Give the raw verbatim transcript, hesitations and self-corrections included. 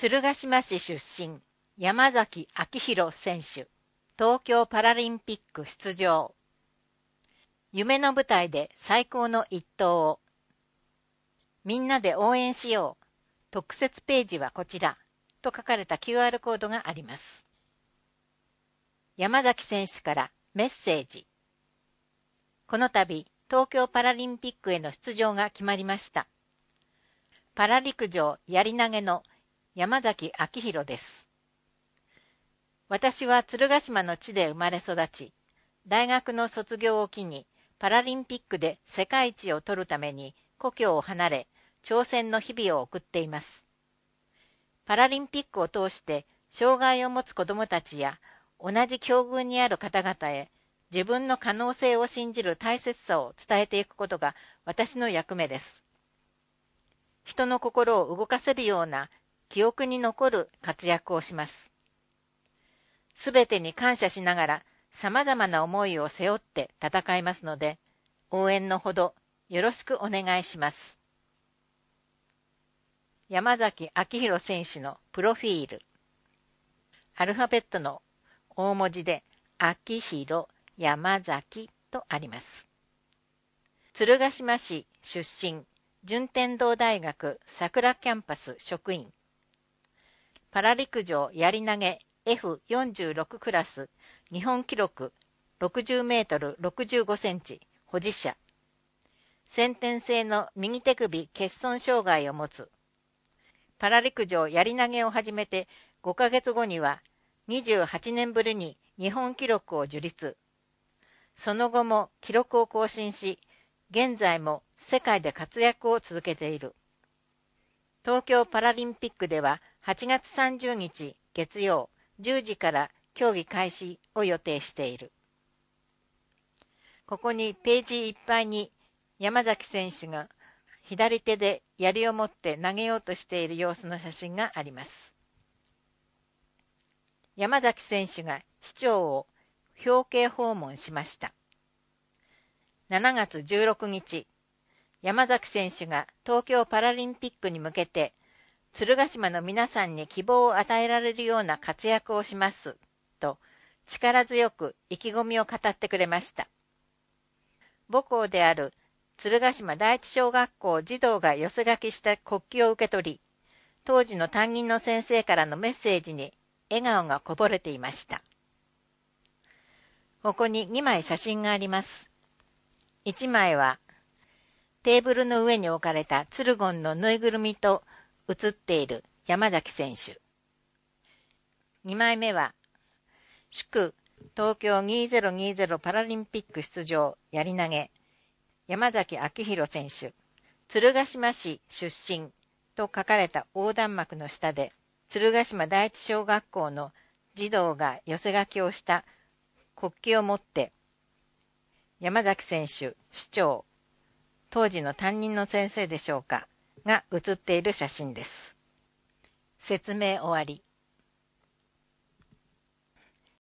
鶴ヶ島市出身、山崎昭弘選手、東京パラリンピック出場。夢の舞台で最高の一投を。みんなで応援しよう。特設ページはこちら。と書かれた キューアール コードがあります。山崎選手からメッセージ。この度、東京パラリンピックへの出場が決まりました。パラ陸上やり投げの山崎昭弘です。私は鶴ヶ島の地で生まれ育ち、大学の卒業を機にパラリンピックで世界一を取るために故郷を離れ、挑戦の日々を送っています。パラリンピックを通して障害を持つ子どもたちや同じ境遇にある方々へ自分の可能性を信じる大切さを伝えていくことが私の役目です。人の心を動かせるような記憶に残る活躍をします。すべてに感謝しながら様々な思いを背負って戦いますので、応援のほどよろしくお願いします。山崎昭弘選手のプロフィール。アルファベットの大文字で昭弘山崎とあります。鶴ヶ島市出身、順天堂大学桜キャンパス職員。パラ陸上やり投げ エフよんじゅうろく クラス日本記録ろくじゅうメートルろくじゅうごセンチ保持者。先天性の右手首欠損障害を持つ。パラ陸上やり投げを始めてごかげつごにはにじゅうはちねんぶりに日本記録を樹立。その後も記録を更新し、現在も世界で活躍を続けている。東京パラリンピックでははちがつさんじゅうにち月曜じゅうじから競技開始を予定している。ここにページいっぱいに山崎選手が左手で槍を持って投げようとしている様子の写真があります。山崎選手が市長を表敬訪問しました。しちがつじゅうろくにち、山崎選手が東京パラリンピックに向けて鶴ヶ島の皆さんに希望を与えられるような活躍をしますと力強く意気込みを語ってくれました。母校である鶴ヶ島第一小学校児童が寄せ書きした国旗を受け取り、当時の担任の先生からのメッセージに笑顔がこぼれていました。ここににまい写真があります。いちまいはテーブルの上に置かれたツルゴンのぬいぐるみと写っている山崎選手。にまいめは祝東京にせんにじゅうパラリンピック出場やり投げ山崎昭弘選手、鶴ヶ島市出身と書かれた横断幕の下で鶴ヶ島第一小学校の児童が寄せ書きをした国旗を持って山崎選手、市長、当時の担任の先生でしょうかが写っている写真です。説明終わり。